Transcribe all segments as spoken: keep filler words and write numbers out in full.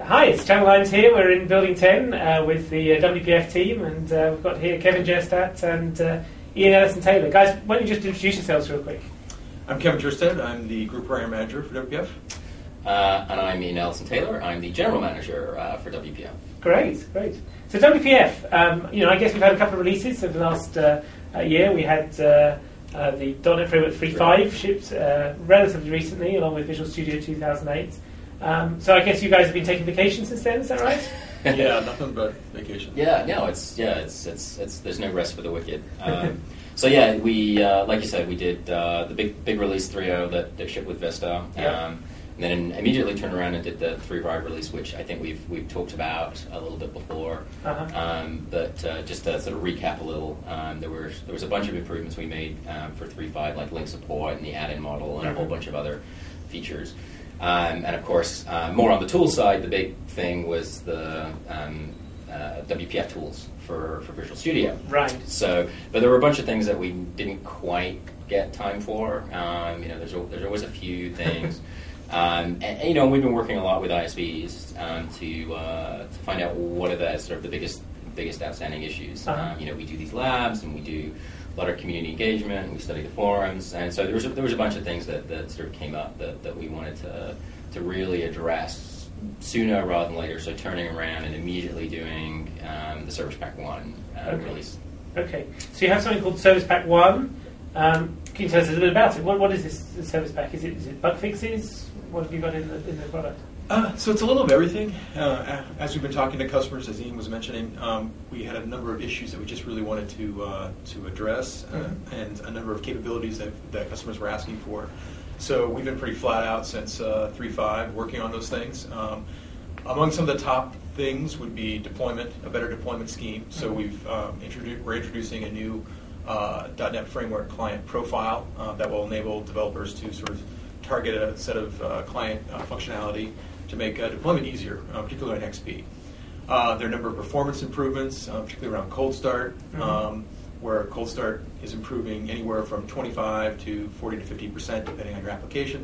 hi, it's Channel Lines here. We're in Building ten uh, with the uh, W P F team, and uh, we've got here Kevin Jerstadt and uh, Ian Ellison-Taylor. Guys, why don't you just introduce yourselves real quick? I'm Kevin Jerstadt. I'm the Group Program Manager for W P F. Uh, and I'm Ian Ellison-Taylor. I'm the General Manager uh, for W P F. Great, great. So W P F, um, you know, I guess we've had a couple of releases over the last uh, uh, year. We had uh, uh, the dot net Framework three point five shipped uh, relatively recently, along with Visual Studio two thousand eight. Um, so I guess you guys have been taking vacation since then, is that right? Yeah, nothing but vacation. Yeah, no, it's yeah, it's it's it's. There's no rest for the wicked. Um, so yeah, we uh, like you said, we did uh, the big big release three point oh that, that shipped with Vista, yeah. um, and then immediately turned around and did the three point five release, which I think we've we've talked about a little bit before. Uh-huh. Um, but uh, just to sort of recap a little, um, there were there was a bunch of improvements we made um, for three point five, like link support and the add-in model and mm-hmm. a whole bunch of other features. Um, and of course, uh, more on the tool side, the big thing was the um, uh, W P F tools for, for Visual Studio. Right. So, but there were a bunch of things that we didn't quite get time for. Um, you know, there's a, there's always a few things. um, and, and, you know, we've been working a lot with I S Vs um, to uh, to find out what are the sort of the biggest biggest outstanding issues. Uh-huh. Um, you know, we do these labs and we do a lot of community engagement, and we study the forums, and so there was a, there was a bunch of things that, that sort of came up that, that we wanted to to really address sooner rather than later. So turning around and immediately doing um, the Service Pack One uh, okay. release. Okay, so you have something called Service Pack One. Um, can you tell us a little bit about it? What what is this, this Service Pack? Is it is it bug fixes? What have you got in the in the product? Uh, so it's a little of everything. Uh, as we've been talking to customers, as Ian was mentioning, um, we had a number of issues that we just really wanted to uh, to address, uh, mm-hmm. and a number of capabilities that, that customers were asking for. So we've been pretty flat out since uh, three point five working on those things. Um, among some of the top things would be deployment, a better deployment scheme. So mm-hmm. we've um, introduced we're introducing a new uh, .NET Framework client profile uh, that will enable developers to sort of target a set of uh, client uh, functionality to make uh, deployment easier, uh, particularly on X P. Uh, there are a number of performance improvements, uh, particularly around cold start, mm-hmm. um, where cold start is improving anywhere from twenty-five to forty to fifty percent, depending on your application.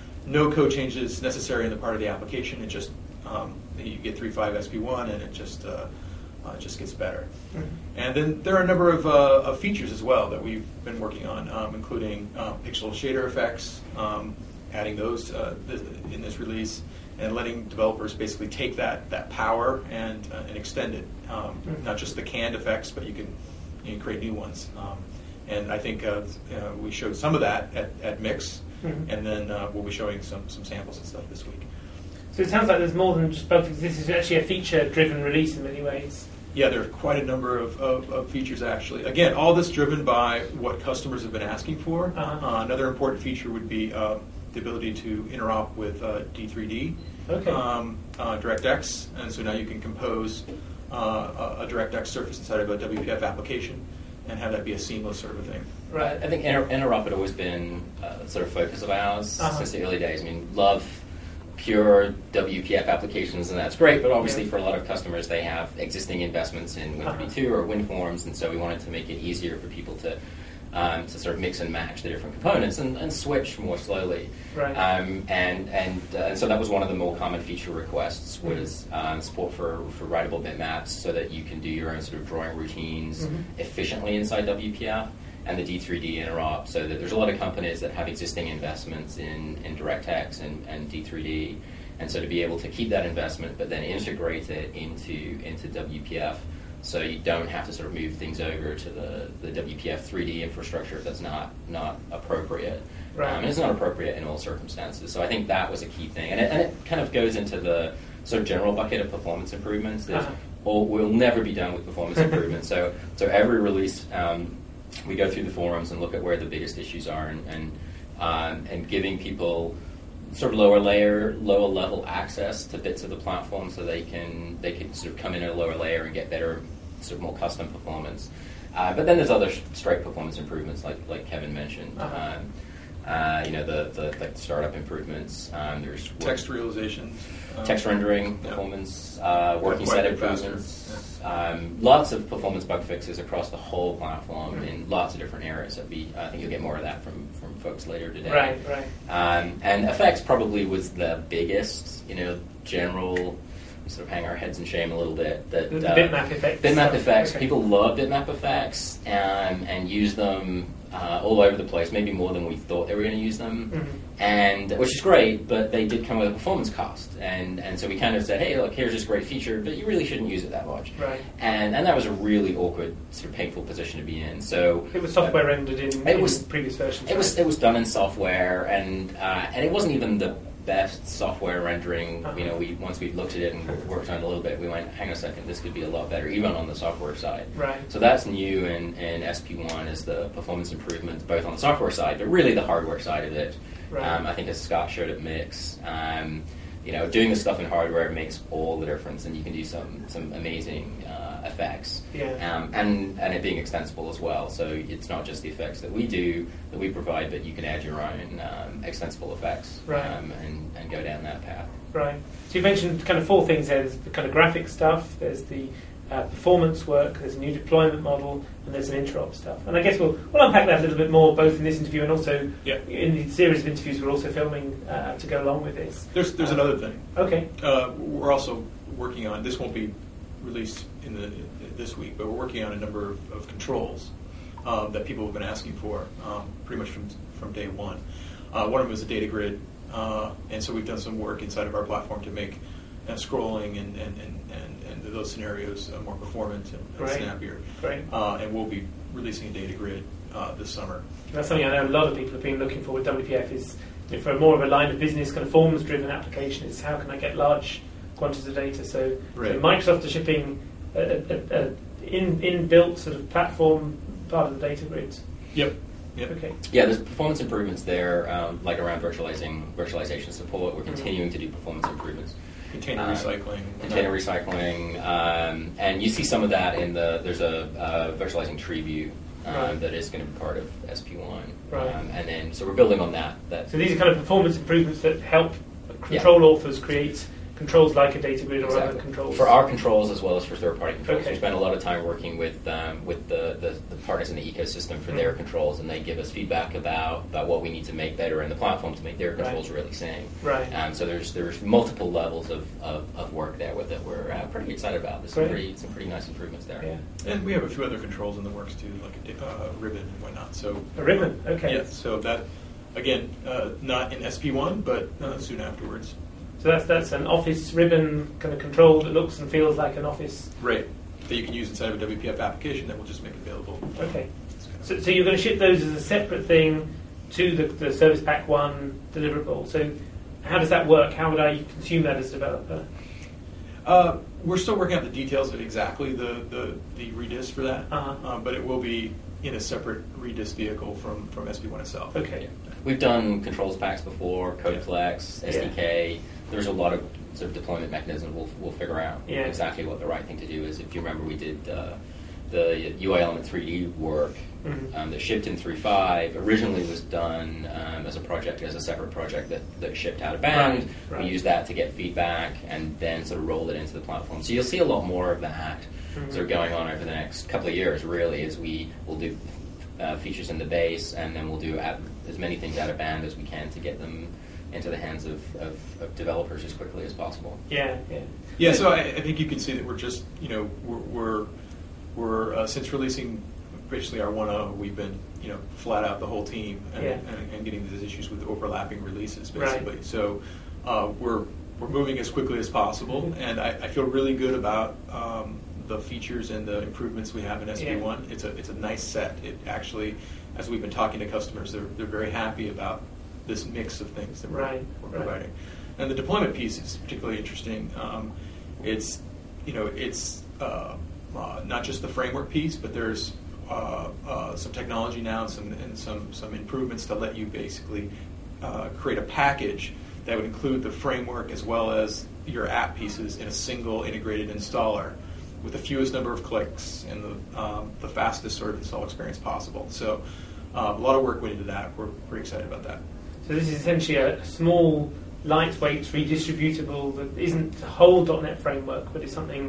No code changes necessary in the part of the application. It just um, you get three point five S P one, and it just uh, uh, just gets better. Mm-hmm. And then there are a number of, uh, of features as well that we've been working on, um, including uh, pixel shader effects, um, adding those uh, th- in this release, and letting developers basically take that that power and uh, and extend it. Um, mm-hmm. Not just the canned effects, but you can you can create new ones. Um, and I think uh, uh, we showed some of that at, at Mix, mm-hmm. and then uh, we'll be showing some some samples and stuff this week. So it sounds like there's more than just bug fixes. This is actually a feature-driven release in many ways. Yeah, there are quite a number of, of, of features actually. Again, all this driven by what customers have been asking for. Uh-huh. Uh, another important feature would be uh, the ability to interop with uh, D three D, okay. um, uh, DirectX, and so now you can compose uh, a, a DirectX surface inside of a W P F application and have that be a seamless sort of a thing. Right. I think inter- interop had always been a sort of focus of ours uh-huh. since the early days. I mean, love pure W P F applications, and that's great, but obviously yeah. for a lot of customers, they have existing investments in Win thirty-two uh-huh. or WinForms, and so we wanted to make it easier for people to Um, to sort of mix and match the different components and, and switch more slowly. Right. Um, and and uh, and so that was one of the more common feature requests was mm-hmm. um, support for, for writable bitmaps so that you can do your own sort of drawing routines mm-hmm. efficiently inside W P F, and the D three D interop, so that there's a lot of companies that have existing investments in, in DirectX and, and D three D, and so to be able to keep that investment but then integrate it into into W P F, so you don't have to sort of move things over to the, the W P F three D infrastructure if that's not not appropriate. Right. Um, and it's not appropriate in all circumstances. So I think that was a key thing. And it, and it kind of goes into the sort of general bucket of performance improvements. There's, uh-huh. or we'll never be done with performance improvements. So so every release, um, we go through the forums and look at where the biggest issues are, and and, um, and giving people sort of lower layer, lower level access to bits of the platform, so they can they can sort of come in at a lower layer and get better, sort of more custom performance. Uh, but then there's other sh- straight performance improvements, like like Kevin mentioned. Uh-huh. Um, uh, you know, the the like startup improvements. Um, there's text realization, um, text rendering yeah. performance, uh, working set improvements. Yeah. Um, lots of performance bug fixes across the whole platform mm-hmm. in lots of different areas. That be, I think you'll get more of that from, from folks later today. Right, right. Um, and effects probably was the biggest, you know, general sort of hang our heads in shame a little bit. That The, the uh, bitmap effects. Bitmap So, effects. okay. People love bitmap effects and and use them uh, all over the place. Maybe more than we thought they were going to use them, Mhm. and which is great. But they did come with a performance cost, and and so we kind of said, hey, look, here's this great feature, but you really shouldn't use it that much. Right. And and that was a really awkward, sort of painful position to be in. So It was software rendered in, It in was- previous versions. it was right? it was done in software, and uh, and it wasn't even the best software rendering. Uh-huh. You know, we once we looked at it and worked on it a little bit, we went, hang on a second, this could be a lot better, even on the software side. Right. So that's new in, in S P one is the performance improvements, both on the software side, but really the hardware side of it. Right. Um, I think as Scott showed at Mix, um, you know, doing the stuff in hardware makes all the difference, and you can do some some amazing uh, effects. Yeah. Um, and and it being extensible as well. So it's not just the effects that we do that we provide, but you can add your own um, extensible effects Right. um, and and go down that path. Right. So you mentioned kind of four things there. There's the kind of graphic stuff, there's the uh, performance work, there's a new deployment model, and there's some interop stuff. And I guess we'll, we'll unpack that a little bit more, both in this interview and also Yeah. in the series of interviews we're also filming uh, to go along with this. There's there's Uh, another thing. Okay. Uh, we're also working on, this won't be released in the this week, but we're working on a number of, of controls um, that people have been asking for um, pretty much from from day one. Uh, one of them is a data grid, uh, and so we've done some work inside of our platform to make uh, scrolling and, and, and, and, and those scenarios uh, more performant and, and Great. snappier. Great. Uh, and we'll be releasing a data grid uh, this summer. That's something I know a lot of people have been looking for with W P F is you know, for more of a line of business kind of forms driven application is how can I get large quantities of data. So, Right. so Microsoft are shipping a, a, a, a in inbuilt sort of platform part of the data grid. Yep. Yep. Okay. Yeah, there's performance improvements there, um, like around virtualizing virtualization support. We're Mhm. continuing to do performance improvements. Container Uh, recycling. Container recycling, um, and you see some of that in the, there's a uh, virtualizing tree view um, Right. that is going to be part of S P one. Right. Um, and then, so we're building on that. that So these are kind of performance improvements that help control authors create controls like a data grid or Exactly. other controls. For our controls as well as for third-party controls. Okay. We spend a lot of time working with um, with the, the, the partners in the ecosystem for their Mhm. controls, and they give us feedback about, about what we need to make better in the platform to make their Right. controls really sing. Right. Um, so there's there's multiple levels of, of, of work there with it. We're uh, pretty excited about. There's some Great. pretty, some pretty nice improvements there. Yeah. And we have a few other controls in the works too, like a di- uh, ribbon and whatnot. So A ribbon. Okay. yeah, so that again, uh, not in S P one, but uh, soon afterwards. So that's that's an Office ribbon kind of control that looks and feels like an Office. Right. That you can use inside of a W P F application that will just make available. Okay. So, so you're going to ship those as a separate thing to the, the Service Pack one deliverable. So how does that work? How would I consume that as a developer? Uh, we're still working out the details of exactly the, the, the Redis for that, Uh-huh. uh, but it will be in a separate Redis vehicle from, from S P one itself. Okay. We've done controls packs before, CodeFlex, S D K. There's a lot of sort of deployment mechanisms we'll, we'll figure out Yeah. exactly what the right thing to do is. If you remember, we did uh, the U I Element three D work Mhm. um, that shipped in three point five. Originally was done um, as a project, as a separate project that, that shipped out of band. Right, right. We used that to get feedback and then sort of rolled it into the platform. So you'll see a lot more of that Mhm. sort of going on over the next couple of years, really, as we will do uh, features in the base, and then we'll do out, as many things out of band as we can to get them into the hands of, of, of developers as quickly as possible. Yeah, yeah. Yeah, so I, I think you can see that we're just, you know, we're, we're, we're uh, since releasing basically our one point oh, we've been, you know, flat out the whole team and, Yeah. and, and getting these issues with overlapping releases, Right. basically. So uh, we're, we're moving as quickly as possible, Mhm. and I, I feel really good about um, the features and the improvements we have in S P one. Yeah. It's a, it's a nice set. It actually, as we've been talking to customers, they're, they're very happy about this mix of things that we're, Right, we're right. providing. And the deployment piece is particularly interesting. Um, it's, you know, it's uh, uh, not just the framework piece, but there's uh, uh, some technology now and some and some some improvements to let you basically uh, create a package that would include the framework as well as your app pieces in a single integrated installer with the fewest number of clicks and the um, the fastest sort of install experience possible. So uh, a lot of work went into that. We're pretty excited about that. So this is essentially a small, lightweight, redistributable that isn't the whole dot net framework, but it's something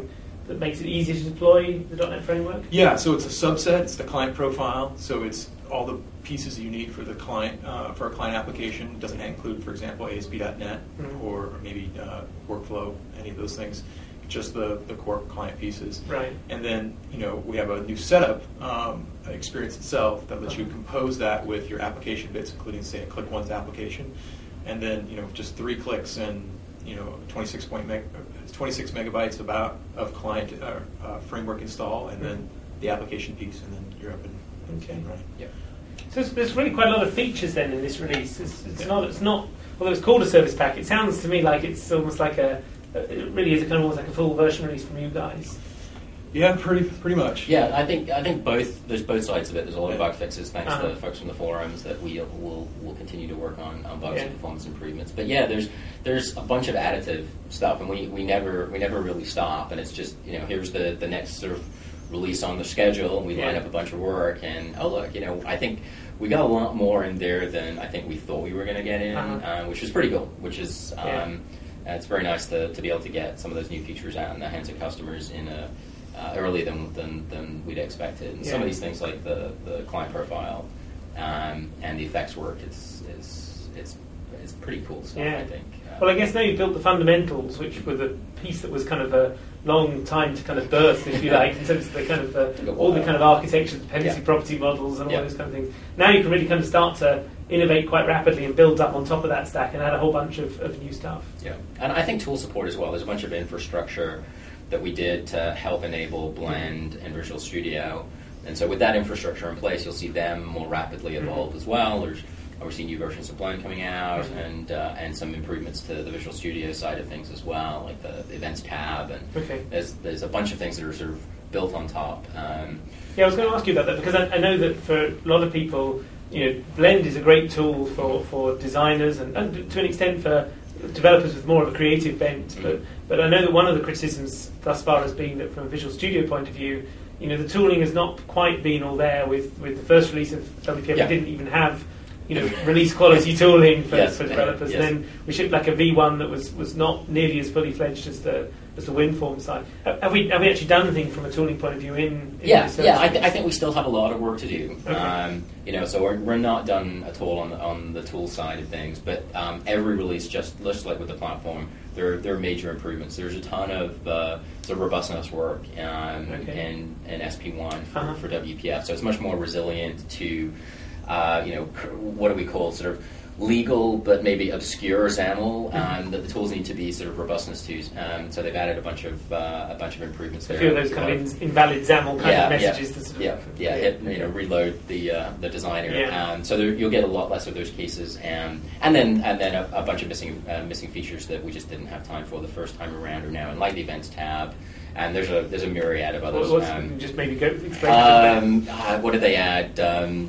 that makes it easier to deploy the dot net framework? Yeah, so it's a subset. It's the client profile. So it's all the pieces you need for the client uh, for a client application. It doesn't include, for example, A S P dot net mm-hmm. or maybe uh, workflow, any of those things. Just the, the core client pieces. Right. And then, you know, we have a new setup um, experience itself that lets you compose that with your application bits, including, say, a Click Once application. And then, you know, just three clicks and, you know, twenty-six, point meg- twenty-six megabytes about of client uh, uh, framework install, and then the application piece, and then you're up and, okay. and running. Yeah. So there's, there's really quite a lot of features then in this release. It's, it's not, it's not, although it's called a service pack, it sounds to me like it's almost like a, it really is a kind of almost like a full version release from you guys. Yeah, pretty pretty much. Yeah, I think I think both there's both sides of it. There's a lot of Yeah. bug fixes thanks Uh-huh. to the folks from the forums that we will will continue to work on, on bugs Yeah. and performance improvements. But yeah, there's there's a bunch of additive stuff, and we, we never we never really stop. And it's just, you know, here's the, the next sort of release on the schedule, and we Yeah. line up a bunch of work. And oh look, you know, I think we got a lot more in there than I think we thought we were going to get in, Uh-huh. uh, which was pretty cool. Which is um, Yeah. uh, it's very nice to, to be able to get some of those new features out in the hands of customers in a Uh, earlier than, than than we'd expected. And Yeah. some of these things like the, the client profile um, and the effects work, it's it's it's, it's pretty cool stuff, Yeah. I think. Uh, Well, I guess now you've built the fundamentals, which were the piece that was kind of a long time to kind of birth, if you like, in terms of the kind of the, all the kind of architecture, dependency Yeah. property models, and all Yeah. those kind of things. Now you can really kind of start to innovate quite rapidly and build up on top of that stack and add a whole bunch of, of new stuff. Yeah, and I think tool support as well. There's a bunch of infrastructure that we did to help enable Blend and Visual Studio. And so with that infrastructure in place, you'll see them more rapidly evolve mm-hmm. as well. There's obviously new versions of Blend coming out mm-hmm. and uh, and some improvements to the Visual Studio side of things as well, like the, the Events tab. And okay. there's, there's a bunch of things that are sort of built on top. Um, yeah, I was going to ask you about that because I, I know that for a lot of people, you know, Blend is a great tool for, for designers and, and to an extent for developers with more of a creative bent, mm-hmm. but but I know that one of the criticisms thus far has been that from a Visual Studio point of view, you know, the tooling has not quite been all there with, with the first release of W P F. Yeah. We didn't even have, you know, release quality tooling for, yes, for developers. yes. Then we shipped like a V one that was, was not nearly as fully fledged as the as the WinForm side. Have we have we actually done anything from a tooling point of view in? in yeah, this yeah. I, release? th- I think we still have a lot of work to do. Okay. Um, you know, so we're, we're not done at all on the, on the tool side of things. But um, every release, just just like with the platform, there there are major improvements. There's a ton of uh, sort of robustness work um, Okay. in in S P one for, Uh-huh. for W P F. So it's much more resilient to, uh, you know, cr- what do we call sort of legal but maybe obscure XAML um, that the tools need to be sort of robustness to. Um, so they've added a bunch of uh, a bunch of improvements A there. few of those kind of in, invalid XAML kind yeah, of messages. Yeah, that sort yeah, of, yeah. Hit, you know, reload the uh, the designer. Yeah. Um, so there, you'll get a lot less of those cases, and and then and then a, a bunch of missing uh, missing features that we just didn't have time for the first time around are now in, like the Events tab. And there's a there's a myriad of others. What's, Um, just maybe go explain. um, uh, what did they add? Um,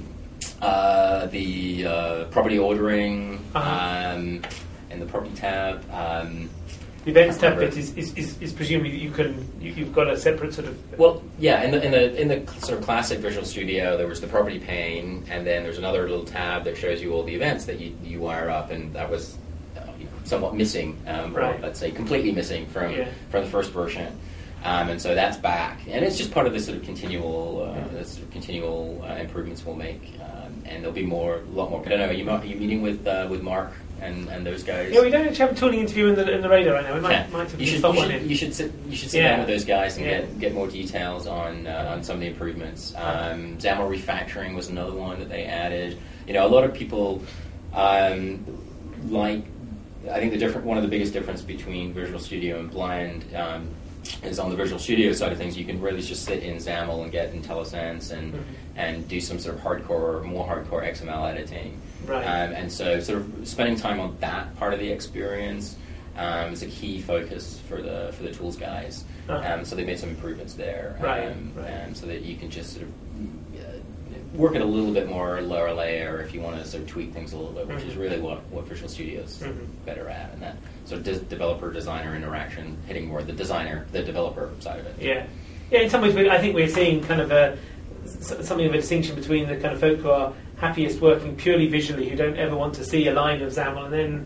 uh, the uh, property ordering Uh-huh. um, in the property tab. Um, The events I tab remember. bit is, is, is, is presumably that you can you, you've got a separate sort of Well, yeah, in the in the in the sort of classic Visual Studio, there was the property pane, and then there's another little tab that shows you all the events that you, you wire up, and that was uh, you know, somewhat missing, um, or Right. let's say completely missing from Yeah. from the first version, um, and so that's back, and it's just part of this sort of continual uh, Mhm. this sort of continual uh, improvements we'll make, um, and there'll be more, a lot more. I don't know. Are you, are you meeting with uh, with Mark and, and those guys? yeah. We don't actually have a tooling interview in the in the radar right now. We might Yeah. might have you to should, stop you one should, in. you should sit you should sit Yeah. down with those guys and Yeah. get get more details on uh, on some of the improvements. Um, XAML refactoring was another one that they added. You know, a lot of people um, like. I think the different one of the biggest difference between Visual Studio and Blend um, is on the Visual Studio side of things. You can really just sit in XAML and get IntelliSense and Mhm. and do some sort of hardcore, more hardcore X M L editing. Right. Um, and so, sort of spending time on that part of the experience um, is a key focus for the for the tools guys. Uh-huh. Um, so they made some improvements there, Right, um, right. um, so that you can just sort of uh, work at a little bit more lower layer if you want to sort of tweak things a little bit, which Mhm. is really what, what Visual Studio is Mhm. better at, and that sort of de- developer-designer interaction, hitting more the designer, the developer side of it. Yeah, yeah. In some ways, we, I think we're seeing kind of a s- something of a distinction between the kind of folk who are happiest working purely visually, who don't ever want to see a line of XAML, and then it's a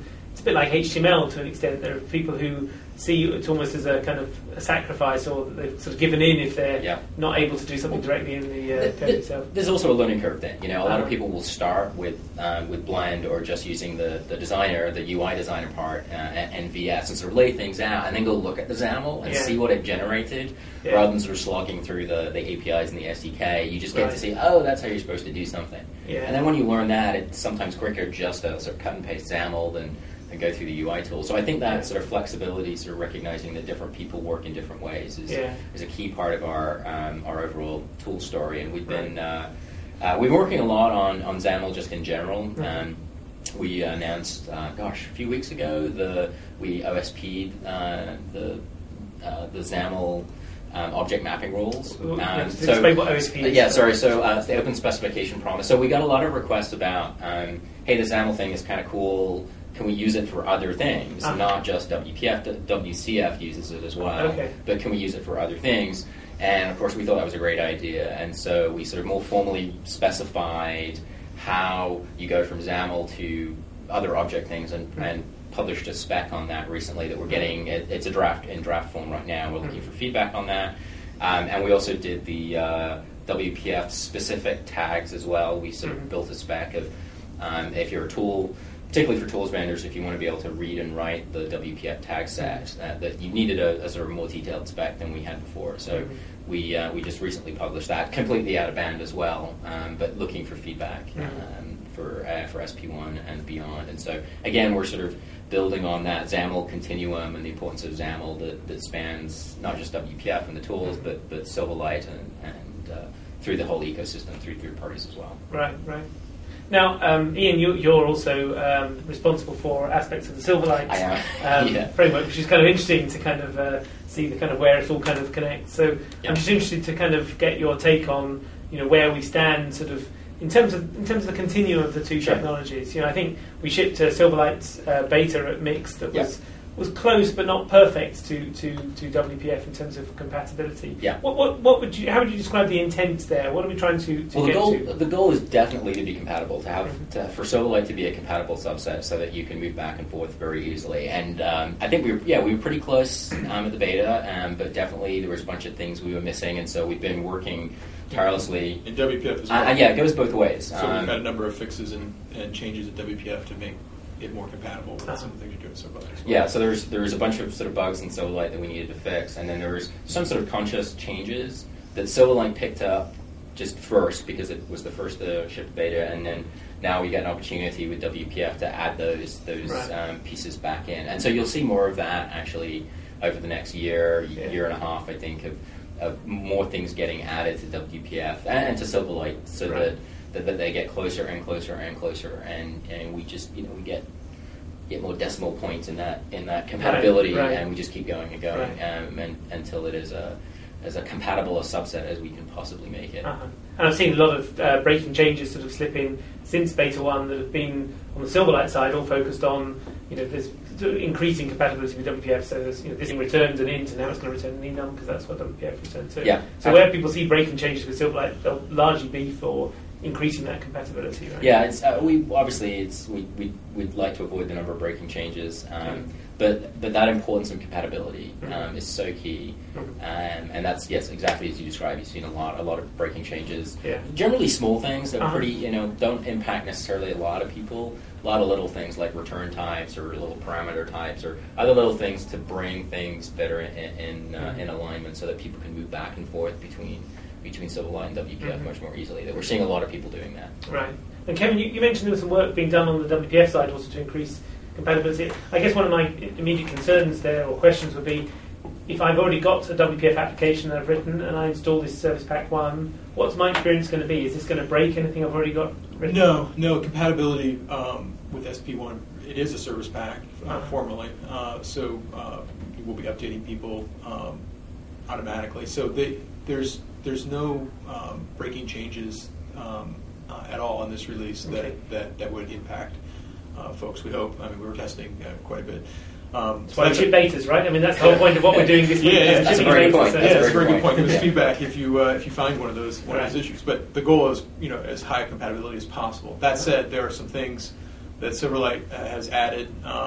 bit like H T M L to an extent. There are people who see it almost as a kind of a sacrifice, or they've sort of given in if they're yeah. not able to do something directly in the uh, code itself. There's also a learning curve thing. You know, a lot uh-huh. of people will start with um, with Blend or just using the, the designer, the U I designer part, uh, and, and V S, and sort of lay things out, and then go look at the XAML and yeah. see what it generated, yeah. rather than sort of slogging through the, the A P Is and the S D K. You just get right. to see, oh, that's how you're supposed to do something. Yeah. And then when you learn that, it's sometimes quicker just to sort of cut and paste XAML than and go through the U I tool. So I think that sort of flexibility, sort of recognizing that different people work in different ways, is yeah. is a key part of our um, our overall tool story. And we've been uh, uh, we've been working a lot on on XAML just in general. Mm-hmm. Um, we announced, uh, gosh, a few weeks ago, the we O S P'd uh, the uh, the XAML um, object mapping rules. Um, yeah, so, explain what O S P uh, is. yeah, sorry. So uh, it's the Open Specification Promise. So we got a lot of requests about, um, hey, the XAML thing is kind of cool. Can we use it for other things, uh-huh. not just W P F? W C F uses it as well, okay. but can we use it for other things? And of course, we thought that was a great idea, and so we sort of more formally specified how you go from XAML to other object things, and, mm-hmm. and published a spec on that recently that we're getting. It, it's a draft in draft form right now. We're looking mm-hmm. for feedback on that, um, and we also did the uh, W P F specific tags as well. We sort of mm-hmm. built a spec of um, if you're a tool. Particularly for tools vendors, if you want to be able to read and write the W P F tag set, uh, that you needed a, a sort of more detailed spec than we had before. So mm-hmm. we uh, we just recently published that, completely out of band as well, um, but looking for feedback um, mm-hmm. for uh, for S P one and beyond. And so again, we're sort of building on that XAML continuum and the importance of XAML that, that spans not just W P F and the tools, mm-hmm. but but Silverlight and, and uh, through the whole ecosystem, through third parties as well. Right, right. Now, um, Ian, you, you're also um, responsible for aspects of the Silverlight um, yeah. framework, which is kind of interesting to kind of uh, see the kind of where it all kind of connects. So yeah. I'm just interested to kind of get your take on, you know, where we stand, sort of in terms of in terms of the continuum of the two sure. technologies. You know, I think we shipped a Silverlight uh, beta at Mix that yeah. was. was close but not perfect to, to, to W P F in terms of compatibility. Yeah. What, what what would you? How would you describe the intent there? What are we trying to, to well, get the goal, to? The goal is definitely to be compatible, to have Mm-hmm. to, for Silverlight to be a compatible subset, so that you can move back and forth very easily. And um, I think we were yeah we were pretty close um, at the beta, um, but definitely there was a bunch of things we were missing, and so we've been working tirelessly. In W P F as well. Uh, yeah, it goes both ways. So um, we've had a number of fixes and, and changes at W P F to make it more compatible with some of the things you're doing so far. Well. Yeah, so there's there was a bunch of sort of bugs in Silverlight that we needed to fix, and then there was some sort of conscious changes that Silverlight picked up just first because it was the first to ship beta, and then now we get an opportunity with W P F to add those those right. um, pieces back in, and so you'll see more of that actually over the next year, yeah. year and a half, I think, of, of more things getting added to W P F and, and to Silverlight, so right. that. That, that they get closer and closer and closer, and, and we just you know we get get more decimal points in that in that compatibility, right, right. and we just keep going and going, right. um, and, until it is a as a compatible a subset as we can possibly make it. Uh-huh. And I've seen a lot of uh, breaking changes sort of slip in since Beta one that have been on the Silverlight side, all focused on you know this increasing compatibility with W P F. So there's, you know, this thing returns an int, and now it's going to return an enum because that's what W P F returns. So, yeah. so where people see breaking changes with Silverlight, they'll largely be for increasing that compatibility, right? Yeah, it's uh, we obviously it's we we we'd like to avoid the number of breaking changes, um, mm-hmm. but but that importance of compatibility um, mm-hmm. is so key, mm-hmm. um, and that's yes exactly as you described. You've seen a lot a lot of breaking changes. Yeah. Generally small things that are uh-huh. pretty you know don't impact necessarily a lot of people. A lot of little things like return types or little parameter types or other little things to bring things that are in in, uh, mm-hmm. in alignment so that people can move back and forth between. between Silverlight and W P F mm-hmm. much more easily. That we're seeing a lot of people doing that. Right. And Kevin, you, you mentioned there was some work being done on the W P F side also to increase compatibility. I guess one of my immediate concerns there or questions would be, if I've already got a W P F application that I've written and I install this Service Pack one, what's my experience going to be? Is this going to break anything I've already got written? No, no. Compatibility um, with S P one, it is a Service Pack uh, uh-huh. formally, uh, so uh, we'll be updating people um, automatically. So they, there's there's no um, breaking changes um, uh, at all in this release that, okay. that, that would impact uh, folks, we hope. I mean, we were testing uh, quite a bit. Um, that's why we ship betas, right? I mean, that's the whole point of what we're doing this week. Yeah, yeah, that's a shipping very good betas, point. so- Yeah, that's a very good point. point. Give us Yeah. feedback if you uh, if you find one of those one of Right. those issues. But the goal is you know as high compatibility as possible. That said, there are some things that Silverlight uh, has added um,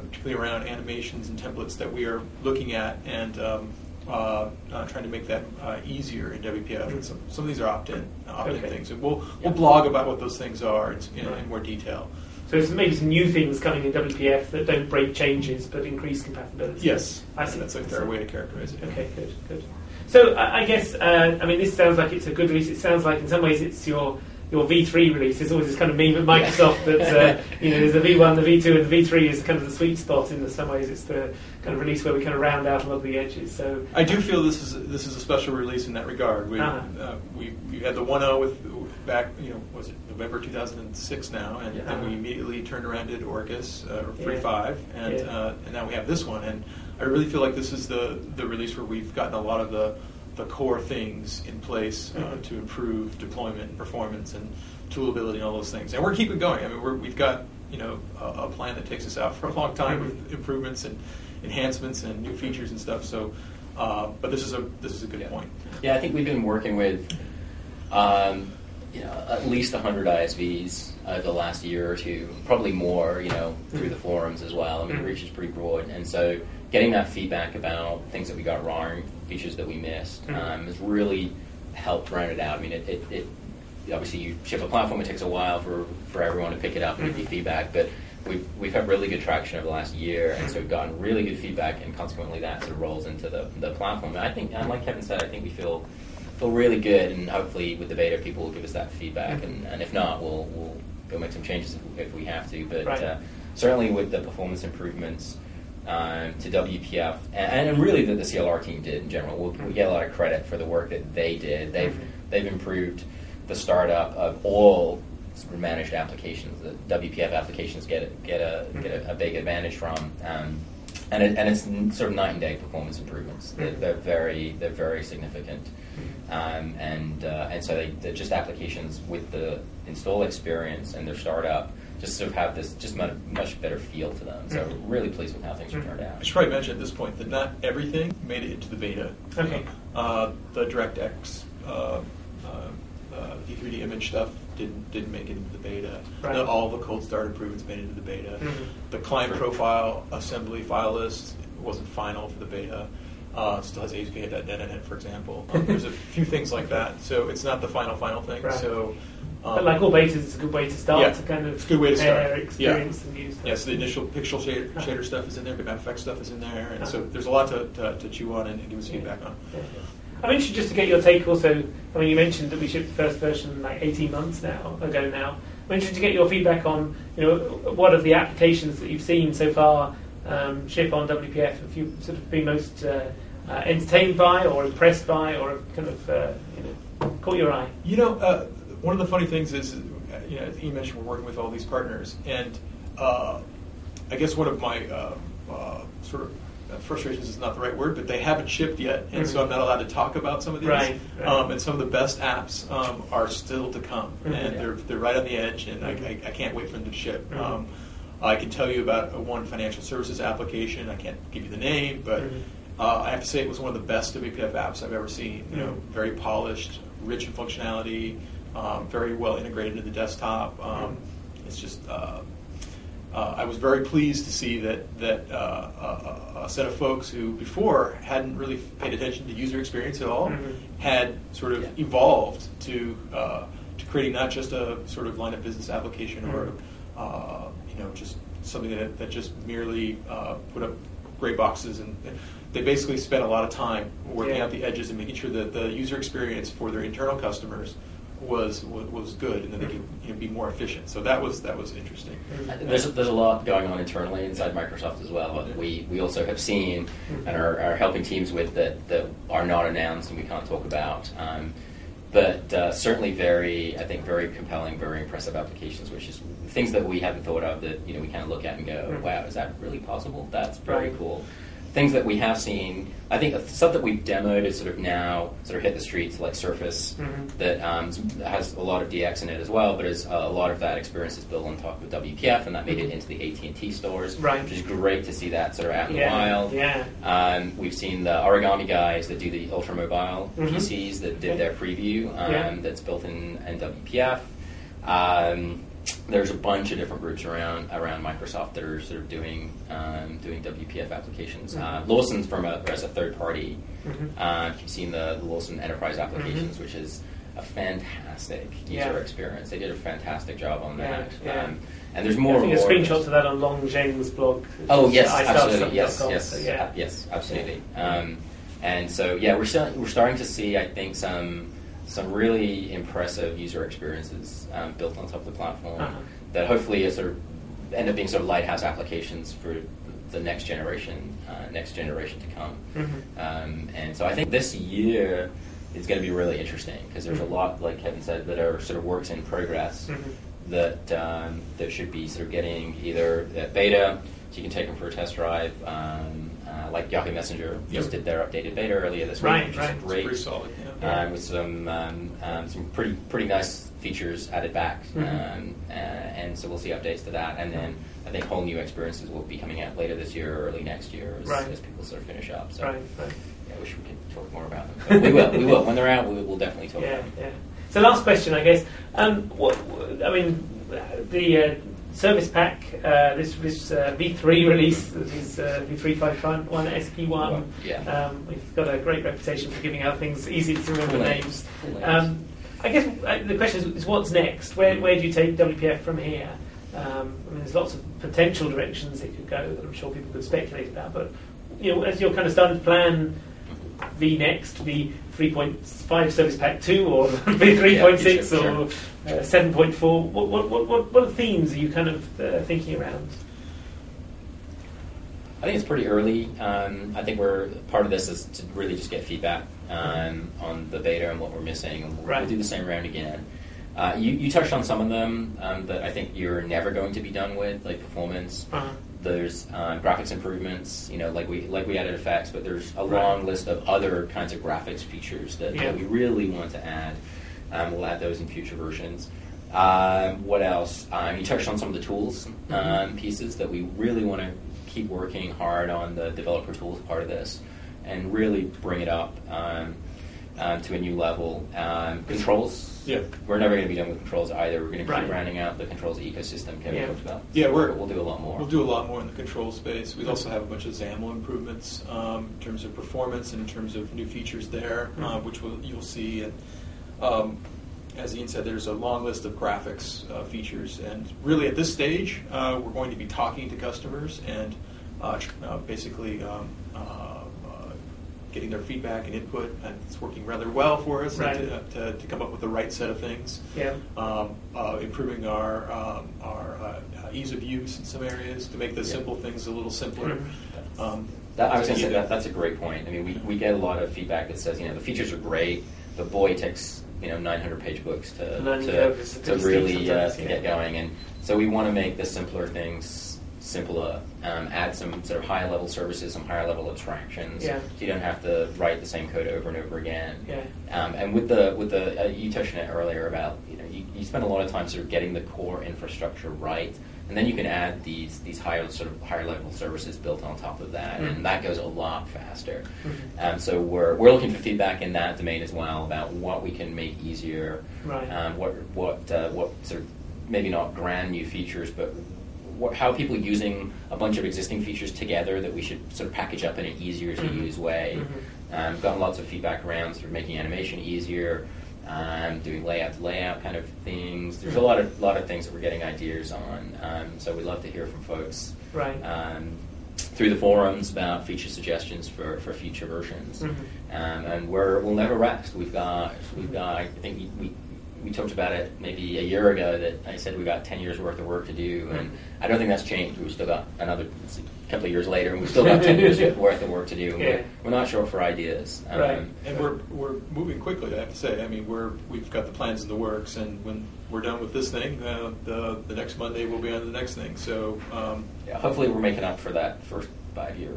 particularly around animations and templates that we are looking at and um, uh, uh, trying to make that uh, easier in W P F. And some, some of these are opt-in, opt-in Okay. things. And we'll, Yeah. we'll blog about what those things are in, in, Right. in more detail. So there's maybe some new things coming in W P F that don't break changes but increase compatibility. Yes, I see. that's a fair way to characterize it. Okay, good, good. So I I guess, uh, I mean, this sounds like it's a good release. It sounds like in some ways it's your your V three release. There's always this kind of meme at Microsoft that, uh, you know, there's the V one, the V two, and the V three is kind of the sweet spot. In some ways it's the kind of release where we kind of round out a lot of the edges. So I do feel this is this is a special release in that regard. We Uh-huh. uh, we, we had the one point oh with back, you know, was it November two thousand six now, and Yeah. then we immediately turned around and did Orcus uh, Yeah. three point five, and Yeah. uh, and now we have this one, and I really feel like this is the the release where we've gotten a lot of the the core things in place uh, Mhm. to improve deployment and performance and toolability and all those things, and we're keeping going. I mean, we're, we've got, you know, a, a plan that takes us out for a long time Mhm. with improvements and enhancements and new features and stuff. So, uh, but this is a this is a good Yeah. point. Yeah, I think we've been working with um, you know, at least one hundred I S Vs over the last year or two, probably more, you know, through the forums as well. I mean, Mhm. reach is pretty broad. And so getting that feedback about things that we got wrong, features that we missed, Mhm. um, has really helped round it out. I mean, it, it, it obviously you ship a platform, it takes a while for, for everyone to pick it up and give you Mhm. feedback, but we've, we've had really good traction over the last year, and so we've gotten really good feedback, and consequently that sort of rolls into the, the platform. And I think, and like Kevin said, I think we feel feel really good, and hopefully with the beta people will give us that feedback, Mhm. and, and if not, we'll we'll go make some changes if, if we have to. But Right. uh, certainly with the performance improvements um, to W P F, and, and really that the C L R team did in general, we'll, we get a lot of credit for the work that they did. They've Mhm. they've improved the startup of all sort of managed applications. The W P F applications get a, get a get a, a big advantage from. Um, and it, and it's n- sort of night and day performance improvements. They're, Mhm. they're very they're very significant. Um, and uh, and so they, they're just applications with the install experience and their startup just sort of have this just much, much better feel to them. So Mhm. we're really pleased with how things have turned I out. should probably mention at this point that not everything made it into the beta. Okay. Uh, the DirectX uh, uh, uh, D three D image stuff didn't didn't make it into the beta. Right. Not all the cold start improvements made it into the beta. Mhm. The client profile assembly file list wasn't final for the beta. Uh, it still has A S P A dot net in it, for example. Um, there's a few things like that. So it's not the final final thing. Right. So. Um, but like all betas, it's a good way to start yeah, to kind of it's a good way to start. compare experience and use. Yes, the initial pixel shader, shader stuff is in there, Bitmap Effects stuff is in there, and so there's a lot to, to, to chew on and, and give us feedback on. Yeah. I'm interested just to get your take also. I mean, you mentioned that we shipped the first version like eighteen months now ago now. I'm interested to get your feedback on, you know, what of the applications that you've seen so far um, ship on W P F have you sort of been most uh, uh, entertained by or impressed by or have kind of uh, you know, caught your eye? You know, uh, one of the funny things is, uh, you know, as you mentioned, we're working with all these partners, and uh, I guess one of my uh, uh, sort of uh, frustrations is not the right word, but they haven't shipped yet, and so I'm not allowed to talk about some of these. Right, right. Um, and some of the best apps um, are still to come, Mhm. and Yeah. they're they're right on the edge, and Mhm. I, I, I can't wait for them to ship. Mhm. Um, I can tell you about a one financial services application. I can't give you the name, but Mhm. uh, I have to say it was one of the best W P F apps I've ever seen. You know, Mhm. very polished, rich in functionality. Um, very well integrated into the desktop. Um, it's just, uh, uh, I was very pleased to see that that uh, a, a set of folks who before hadn't really paid attention to user experience at all Mhm. had sort of Yeah. evolved to uh, to creating not just a sort of line of business application or Mhm. uh, you know just something that, that just merely uh, put up gray boxes, and they basically spent a lot of time working Yeah. out the edges and making sure that the user experience for their internal customers was was, was good, and that they could, you know, be more efficient. So that was that was interesting. Uh, There's, there's a lot going on internally inside Microsoft as well. That we, we also have seen and are, are helping teams with that, that are not announced and we can't talk about. Um, but uh, certainly very, I think, very compelling, very impressive applications, which is things that we haven't thought of that, you know, we kind of look at and go, Mhm. wow, is that really possible? That's very Right. cool. Things that we have seen, I think stuff that we've demoed is sort of now sort of hit the streets, like Surface, Mhm. that um, has a lot of D X in it as well, but is, uh, a lot of that experience is built on top of W P F, and that made it into the A T and T stores, Right. which is great to see that sort of out in Yeah, the wild. yeah. Um, we've seen the Origami guys that do the ultra mobile Mhm. P Cs that did Okay. their preview um, Yeah. that's built in, in W P F. Um, there's a bunch of different groups around around Microsoft that are sort of doing um, doing W P F applications. Mm-hmm. Uh, Lawson's from a, as a third party. Mm-hmm. Uh, you've seen the, the Lawson Enterprise applications, Mm-hmm. which is a fantastic user Yeah. experience. They did a fantastic job on Yeah, that. yeah. Um, and there's more. I think and there's more screenshots of that on Long Jane's blog. Oh yes, I start absolutely. something Yes, dot com, yes, so yeah. uh, yes, absolutely. Um, and so yeah, we're still, we're starting to see, I think, some some really impressive user experiences um, built on top of the platform Uh-huh. that hopefully is sort of end up being sort of lighthouse applications for the next generation, uh, next generation to come. Mm-hmm. Um, and so I think this year is going to be really interesting because there's Mhm. a lot, like Kevin said, that are sort of works in progress Mhm. that um, that should be sort of getting either at beta, so you can take them for a test drive. Um, uh, like Yahoo Messenger just did their updated beta earlier this Right, week, which right. is It's great, pretty solid. Yeah. um, with some um, um, some pretty pretty nice features added back. Mhm. Um, uh, and so we'll see updates to that, and then I think whole new experiences will be coming out later this year or early next year as, Right. as people sort of finish up. So Right, right. yeah, I wish we could talk more about them. But we will, we will. When they're out, we will definitely talk Yeah, about them. yeah. So last question, I guess. Um, what, I mean, the uh, service pack, uh, this this uh, V three release, this is uh, V three five one S P one. Yeah. Um, we've got a great reputation for giving out things easy to remember Full names. names. Full names. Um, I guess uh, the question is, is what's next? Where, where do you take W P F from here? Um, I mean, there's lots of potential directions it could go that I'm sure people could speculate about. But you know, as you're kind of starting to plan V next, V three point five Service Pack two, or V three point six, Yeah, sure, or uh, seven point four, what, what, what, what, what themes are you kind of uh, thinking around? I think it's pretty early. Um, I think we're part of this is to really just get feedback um, on the beta and what we're missing, and we'll, Right. we'll do the same round again. Uh, you, you touched on some of them um, that I think you're never going to be done with, like performance. Uh-huh. There's uh, graphics improvements, you know, like we like we added effects, but there's a Right. long list of other kinds of graphics features that, Yeah. that we really want to add. Um, we'll add those in future versions. Um, what else? Um, you touched on some of the tools um, Mhm. pieces that we really want to keep working hard on the developer tools part of this, and really bring it up um, uh, to a new level. Um, controls. Yeah. We're never going to be done with controls either. We're going to Right. keep rounding out the controls ecosystem Kevin Yeah. talked about. Yeah, So we're- we'll do a lot more. We'll do a lot more in the control space. We also have a bunch of XAML improvements um, in terms of performance and in terms of new features there, uh, Mhm. which we'll, you'll see. And um, as Ian said, there's a long list of graphics uh, features. And really, at this stage, uh, we're going to be talking to customers and uh, tr- uh, basically um, uh, uh, getting their feedback and input. And it's working rather well for us Right. to, to, to come up with the right set of things. Yeah. Um, uh, improving our um, our uh, uh, ease of use in some areas to make the Yeah. simple things a little simpler. Mhm. Um, That, I was so going to say you- that that's a great point. I mean, we, we get a lot of feedback that says, you know, the features are great, but boy, it takes, you know, nine hundred page books to The learning to, curve is to pretty steep really uh, sometimes, to yeah. get going. And so we want to make the simpler things simpler, um, add some sort of higher level services, some higher level abstractions, Yeah. so you don't have to write the same code over and over again. Yeah. Um, and with the with the uh, you touched on it earlier about, you know, you, you spend a lot of time sort of getting the core infrastructure right, and then you can add these these higher sort of higher level services built on top of that, Mhm. and that goes a lot faster. Mhm. Um, so we're we're looking for feedback in that domain as well about what we can make easier, Right. um, what what uh, what sort of maybe not grand new features, but what, how are people using a bunch of existing features together that we should sort of package up in an easier to Mhm. use way. Mhm. Um, gotten lots of feedback around sort of making animation easier, um, doing layout to layout kind of things. There's a lot of lot of things that we're getting ideas on. Um, so we'd love to hear from folks Right. um, through the forums about feature suggestions for, for future versions. Mhm. Um, and we're we'll never rest. We've got we've got I think we. we we talked about it maybe a year ago that I said we got ten years worth of work to do, and Mhm. I don't think that's changed. We've still got another couple of years later, and we've still got ten years worth of work to do. And Yeah. we're, we're not short for ideas. Um, Right. And we're we're moving quickly, I have to say. I mean, we're we've got the plans in the works, and when we're done with this thing, uh, the the next Monday we'll be on to the next thing. So um, Yeah, hopefully we're making up for that first five year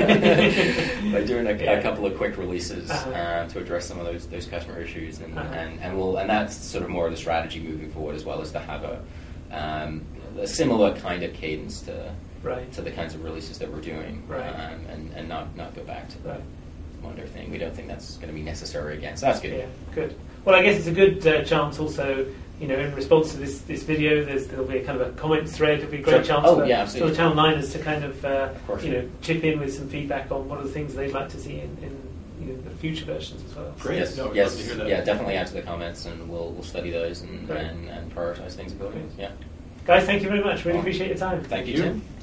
by doing a, Yeah. a couple of quick releases Uh-huh. uh, to address some of those those customer issues, and, Uh-huh. and and we'll and that's sort of more of the strategy moving forward, as well as to have a um, a similar kind of cadence to Right. to the kinds of releases that we're doing, Right. um, and and not not go back to the Right. Wonder thing. We don't think that's going to be necessary again, so that's good. Yeah, good. Well, I guess it's a good uh, chance also you know, in response to this, this video, there's, there'll be a kind of a comments thread. It'll be a great Sure. chance Oh, for, yeah, for the absolutely. Channel Niners to kind of, uh, Of course. you know, chip in with some feedback on what are the things they'd like to see in, in you know, the future versions as well. Great. Yes, No, we'd yes, love to hear that. yeah, definitely add to the comments, and we'll we'll study those and Great. and, and prioritize things accordingly. Yeah. Guys, thank you very much. Really appreciate your time. Thank you, you. Tim.